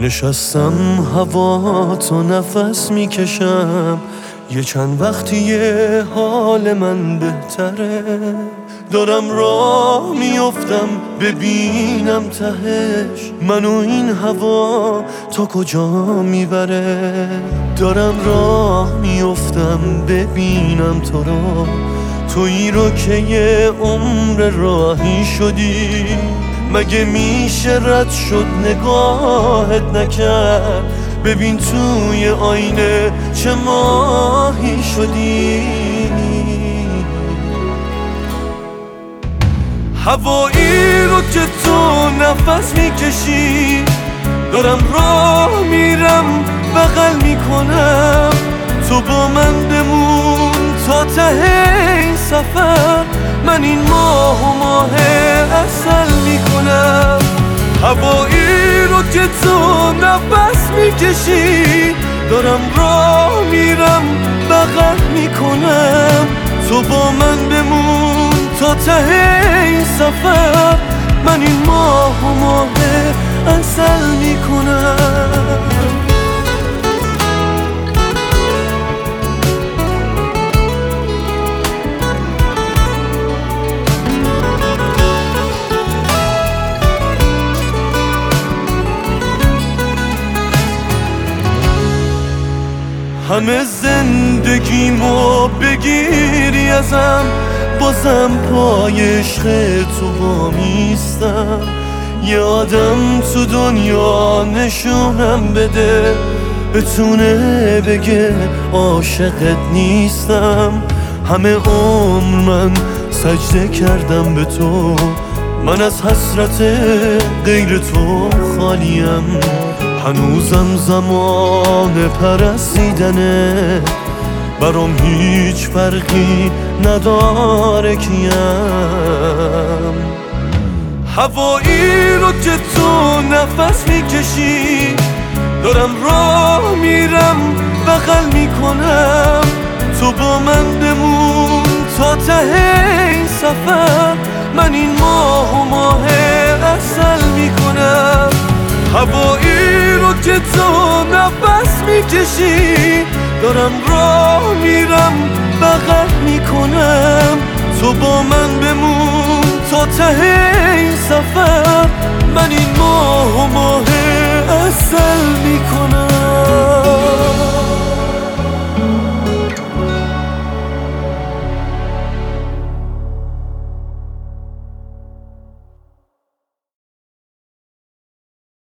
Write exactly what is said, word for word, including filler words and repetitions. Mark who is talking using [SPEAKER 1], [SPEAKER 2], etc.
[SPEAKER 1] نشستم هوا تو نفس میکشم، یه چند وقتیه حال من بهتره. دارم راه میافتم ببینم تهش منو این هوا تا کجا میبره. دارم راه میافتم ببینم تو رو، تویی رو که یه عمر راهی شدی. مگه میشه رد شد نگاهت نکرد؟ ببین توی آینه چه ماهی شدی. هوایی رو که تو نفس میکشی، دارم راه میرم بغل میکنم. تو با من بمون تا ته این سفر، من این ماه و ماه عسل میکنم. هوایی رو که تو نفس میکشی، دارم راه میرم بغل میکنم. تو با من بمون تا ته این سفر، من این ماه و ماه عسل میکنم. همه زندگیمو بگیری ازم، بازم پای عشق تو وامیستم. یه آدم تو دنیا نشونم بده، بتونه بگه عاشقت نیستم. همه عمر من سجده کردم به تو، من از حسرت غیر تو خالیم. هنوزم زمان پرستیدنه، برام هیچ فرقی نداره کیم. هوایی رو که تو نفس میکشی، دارم راه میرم بغل میکنم. تو با من بمون تا ته این سفر، من این ماه و ماه عسل میکنم. هوایی رو که تو نفس میکشی، دارم راه میرم بغل میکنم. تو با من بمون تا ته این سفر، من این